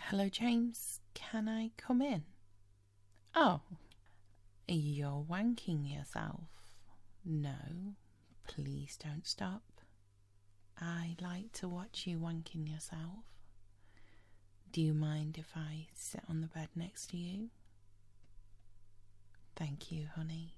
Hello, James. Can I come in? Oh, you're wanking yourself. No, please don't stop. I like to watch you wanking yourself. Do you mind if I sit on the bed next to you? Thank you, honey.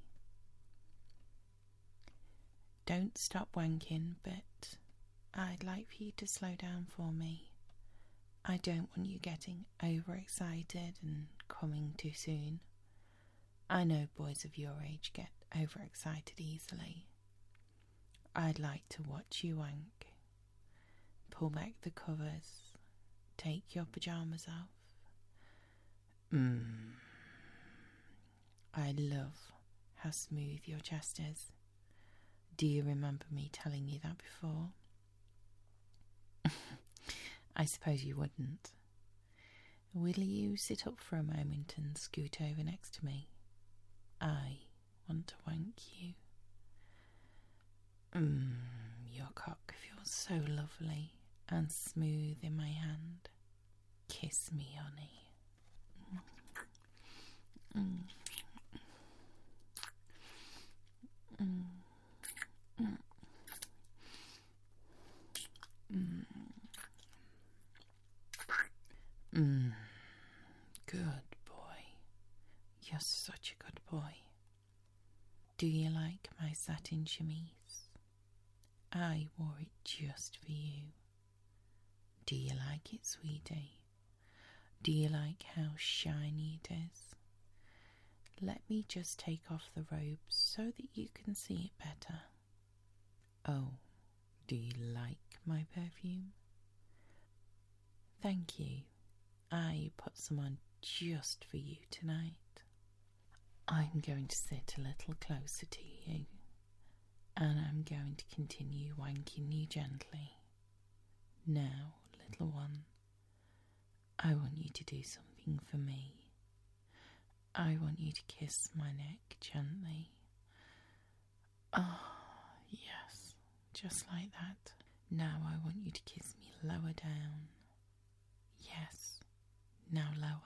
Don't stop wanking, but I'd like for you to slow down for me. I don't want you getting overexcited and coming too soon. I know boys of your age get overexcited easily. I'd like to watch you wank. Pull back the covers. Take your pyjamas off. I love how smooth your chest is. Do you remember me telling you that before? I suppose you wouldn't. Will you sit up for a moment and scoot over next to me? I want to wank you. Your cock feels so lovely and smooth in my hand. Kiss me, honey. Good boy. You're such a good boy. Do you like my satin chemise? I wore it just for you. Do you like it, sweetie? Do you like how shiny it is? Let me just take off the robe so that you can see it better. Oh, do you like my perfume? Thank you. I put some on just for you tonight. I'm going to sit a little closer to you, and I'm going to continue wanking you gently. Now, little one, I want you to do something for me. I want you to kiss my neck gently. Oh, yes, just like that. Now I want you to kiss me lower down. Yes, now lower.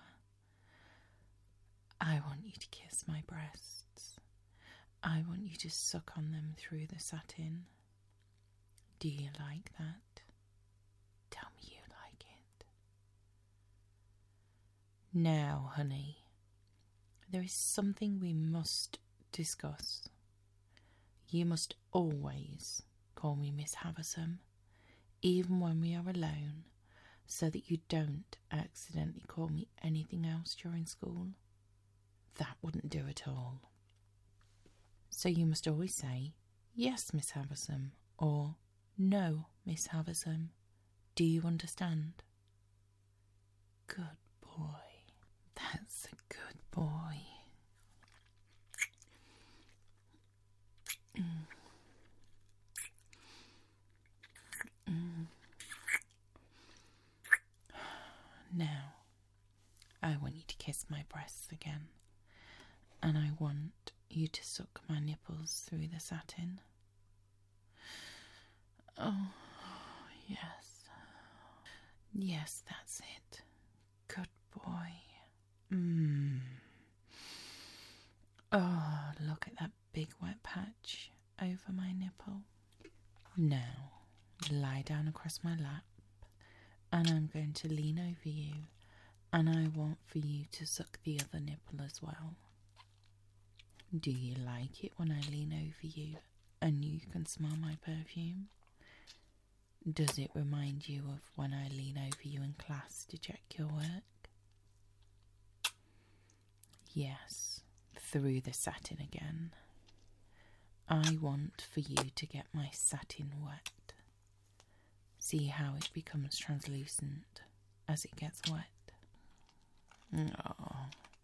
I want you to kiss my breasts. I want you to suck on them through the satin. Do you like that? Tell me you like it. Now, honey, there is something we must discuss. You must always call me Miss Havisham, even when we are alone, so that you don't accidentally call me anything else during school. That wouldn't do at all. So you must always say, yes, Miss Havisham, or no, Miss Havisham. Do you understand? Good boy. That's a good boy. Now, I want you to kiss my breasts again. And I want you to suck my nipples through the satin. Oh, yes. Yes, that's it. Good boy. Oh, look at that big wet patch over my nipple. Now, lie down across my lap, and I'm going to lean over you, and I want for you to suck the other nipple as well. Do you like it when I lean over you and you can smell my perfume? Does it remind you of when I lean over you in class to check your work? Yes, through the satin again. I want for you to get my satin wet. See how it becomes translucent as it gets wet? Oh.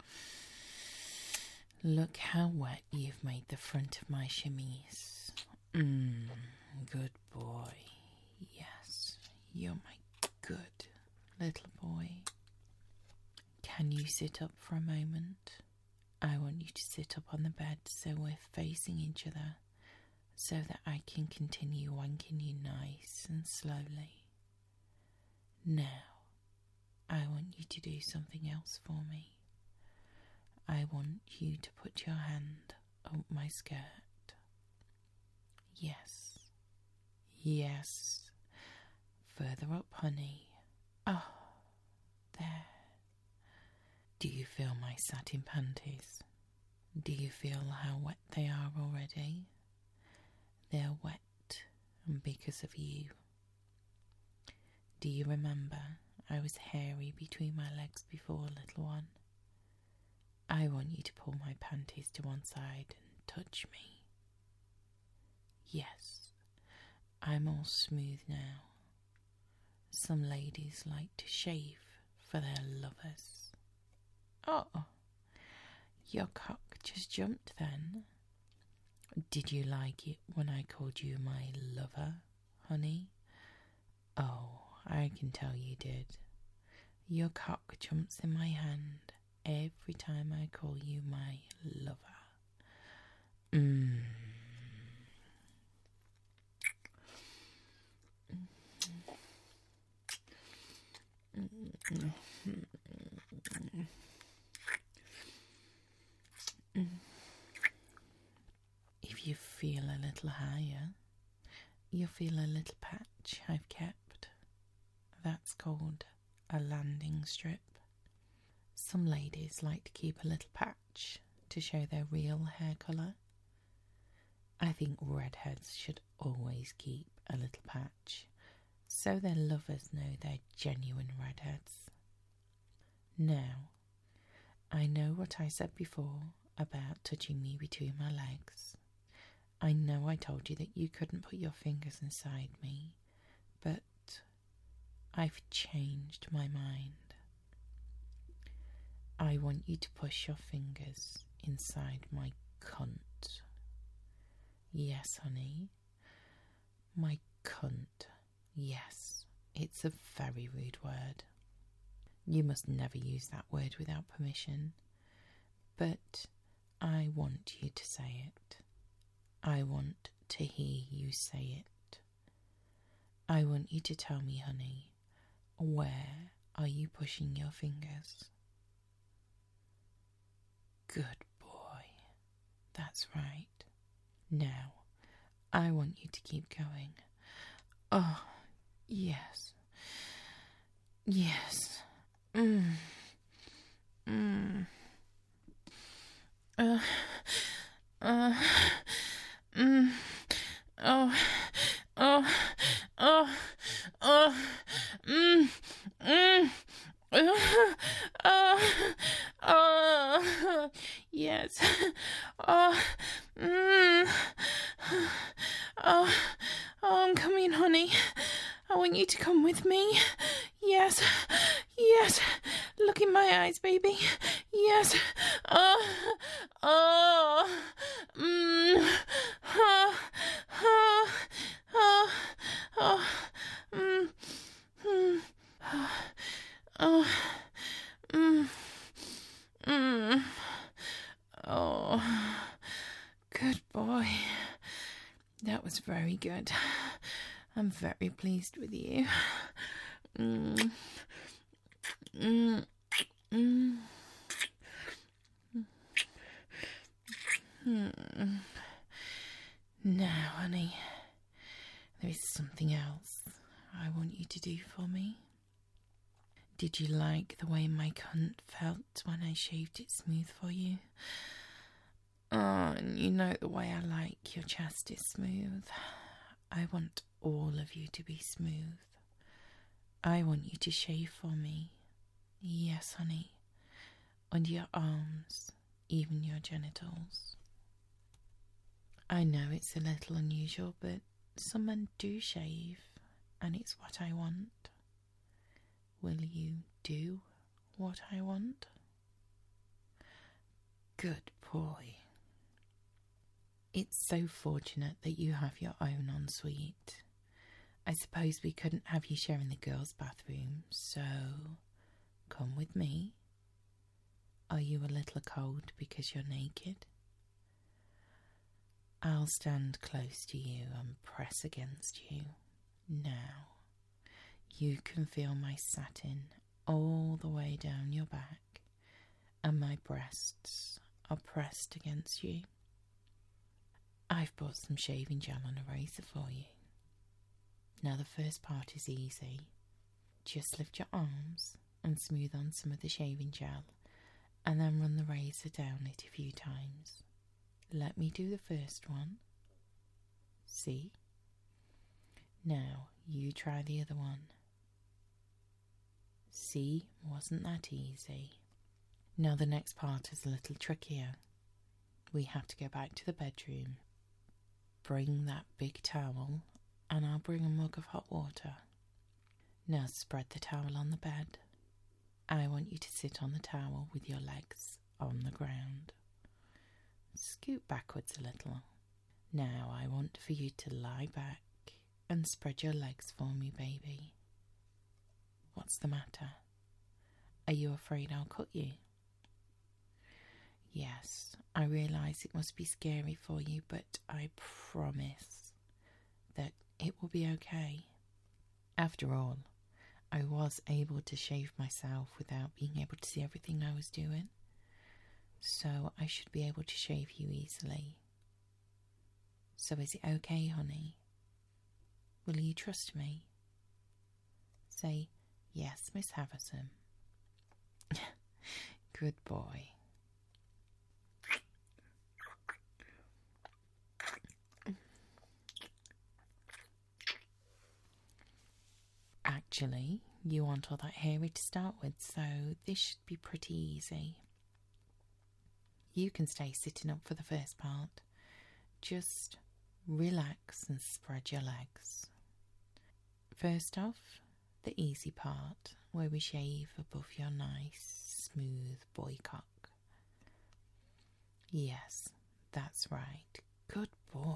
Look how wet you've made the front of my chemise. Good boy. Yes, you're my good little boy. Can you sit up for a moment? I want you to sit up on the bed so we're facing each other, so that I can continue wanking you nice and slowly. Now, I want you to do something else for me. I want you to put your hand up my skirt. Yes. Yes. Further up, honey. Oh, there. Do you feel my satin panties? Do you feel how wet they are already? They're wet because of you. Do you remember I was hairy between my legs before, little one? I want you to pull my panties to one side and touch me. Yes, I'm all smooth now. Some ladies like to shave for their lovers. Oh, your cock just jumped then. Did you like it when I called you my lover, honey? Oh, I can tell you did. Your cock jumps in my hand every time I call you my lover. If you feel a little higher, you'll feel a little patch I've kept. That's called a landing strip. Some ladies like to keep a little patch to show their real hair colour. I think redheads should always keep a little patch so their lovers know they're genuine redheads. Now, I know what I said before about touching me between my legs. I know I told you that you couldn't put your fingers inside me, but I've changed my mind. I want you to push your fingers inside my cunt. Yes, honey, my cunt. Yes, it's a very rude word. You must never use that word without permission, but I want you to say it. I want to hear you say it. I want you to tell me, honey, where are you pushing your fingers? Good boy. That's right. Now, I want you to keep going. Oh, yes. Yes. Oh, yes. I'm coming, honey. I want you to come with me. Yes, yes. Look in my eyes, baby. Yes. Good boy. That was very good. I'm very pleased with you. Now, honey, there is something else I want you to do for me. Did you like the way my cunt felt when I shaved it smooth for you? Oh, and you know the way I like your chest is smooth. I want all of you to be smooth. I want you to shave for me. Yes, honey. Under your arms, even your genitals. I know it's a little unusual, but some men do shave, and it's what I want. Will you do what I want? Good boy. It's so fortunate that you have your own ensuite. I suppose we couldn't have you sharing the girls' bathroom, so come with me. Are you a little cold because you're naked? I'll stand close to you and press against you. Now, you can feel my satin all the way down your back, and my breasts are pressed against you. I've bought some shaving gel and a razor for you. Now the first part is easy. Just lift your arms and smooth on some of the shaving gel, and then run the razor down it a few times. Let me do the first one. See? Now you try the other one. See, wasn't that easy? Now the next part is a little trickier. We have to go back to the bedroom. Bring that big towel, and I'll bring a mug of hot water. Now spread the towel on the bed. I want you to sit on the towel with your legs on the ground. Scoot backwards a little. Now I want for you to lie back and spread your legs for me, baby. What's the matter? Are you afraid I'll cut you? Yes, I realise it must be scary for you, but I promise that it will be okay. After all, I was able to shave myself without being able to see everything I was doing, so I should be able to shave you easily. So is it okay, honey? Will you trust me? Say, yes, Miss Havisham. Good boy. Actually, you want all that hairy to start with, so this should be pretty easy. You can stay sitting up for the first part. Just relax and spread your legs. First off, the easy part, where we shave above your nice, smooth boy cock. Yes, that's right. Good boy.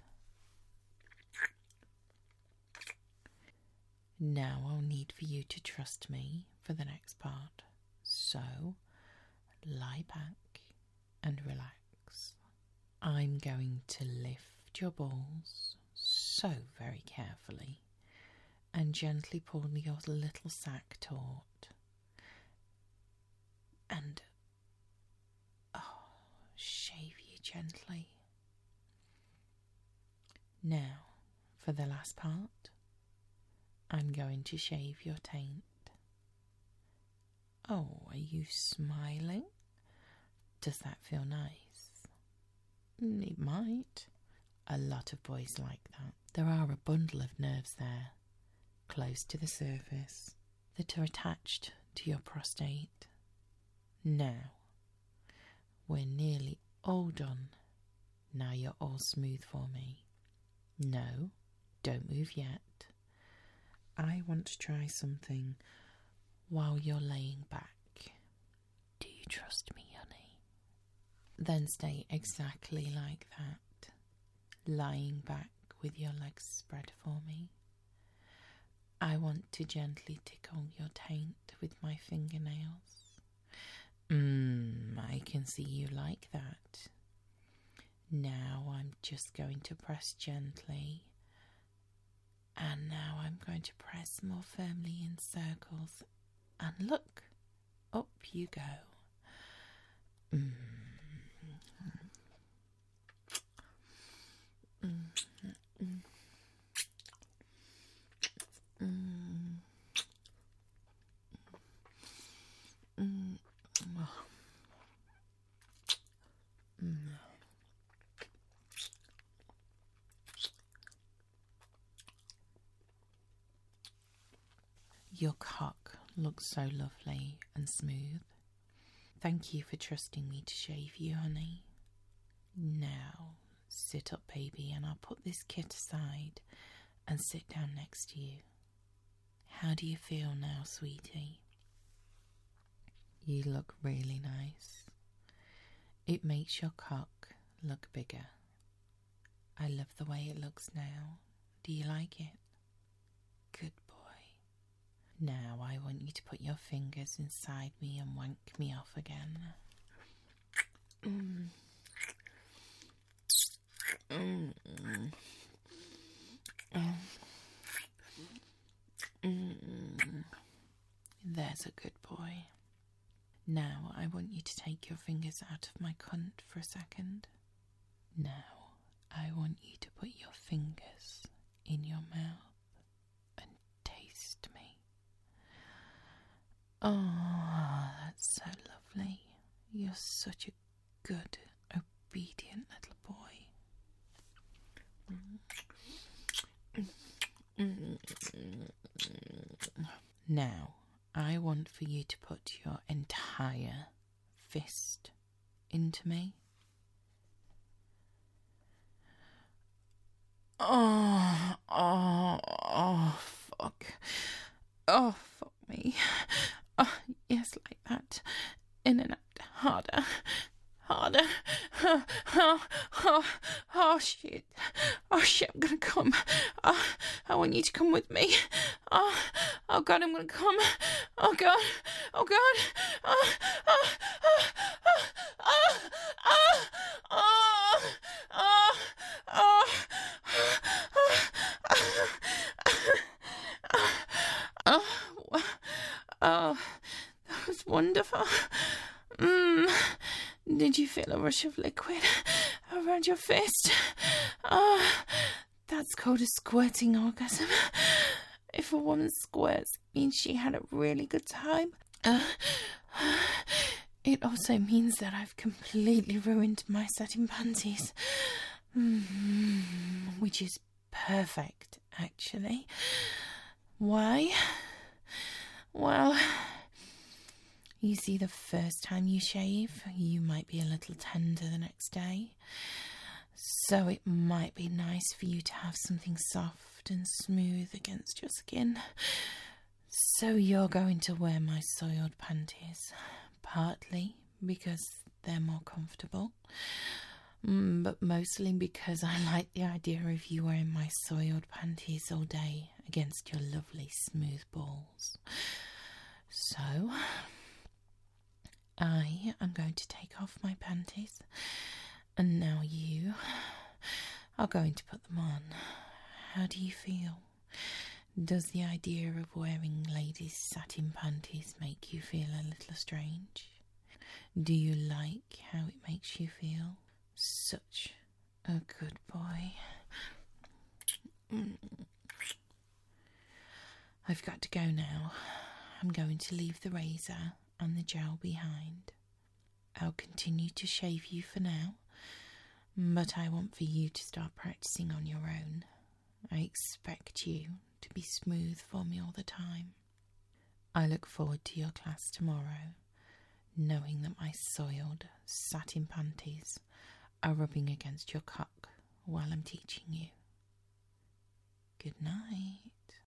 Now I'll need for you to trust me for the next part. So, lie back and relax. I'm going to lift your balls so very carefully and gently pull your little sack taut. And, shave you gently. Now, for the last part, I'm going to shave your taint. Oh, are you smiling? Does that feel nice? It might. A lot of boys like that. There are a bundle of nerves there, close to the surface, that are attached to your prostate. Now, we're nearly all done. Now you're all smooth for me. No, don't move yet. I want to try something while you're laying back. Do you trust me, honey? Then stay exactly like that, lying back with your legs spread for me. I want to gently tickle your taint with my fingernails. I can see you like that. Now I'm just going to press gently. And now I'm going to press more firmly in circles. And look, up you go. Your cock looks so lovely and smooth. Thank you for trusting me to shave you, honey. Now, sit up, baby, and I'll put this kit aside and sit down next to you. How do you feel now, sweetie? You look really nice. It makes your cock look bigger. I love the way it looks now. Do you like it? Good boy. Now I want you to put your fingers inside me and wank me off again. There's a good boy. Now I want you to take your fingers out of my cunt for a second. Now I want you to put your fingers in your mouth and taste me. Oh, that's so lovely. You're such a good, obedient little boy. Now, I want for you to put your entire fist into me. Oh, fuck. Oh, fuck me. Oh, yes, like that. In and out. Harder. Oh, shit. Oh, shit, I'm gonna come. I want you to come with me. Oh, God, I'm gonna come. Oh, God. Oh, that was wonderful. Did you feel a rush of liquid around your fist? That's called a squirting orgasm. If a woman squirts, it means she had a really good time. It also means that I've completely ruined my satin panties. Which is perfect, actually. Why? Well, you see, the first time you shave, you might be a little tender the next day. So it might be nice for you to have something soft and smooth against your skin. So you're going to wear my soiled panties, partly because they're more comfortable, but mostly because I like the idea of you wearing my soiled panties all day against your lovely smooth balls. So I am going to take off my panties, and now you are going to put them on. How do you feel? Does the idea of wearing ladies' satin panties make you feel a little strange? Do you like how it makes you feel? Such a good boy. I've got to go now. I'm going to leave the razor and the gel behind. I'll continue to shave you for now, but I want for you to start practicing on your own. I expect you to be smooth for me all the time. I look forward to your class tomorrow, knowing that my soiled satin panties are rubbing against your cock while I'm teaching you. Good night.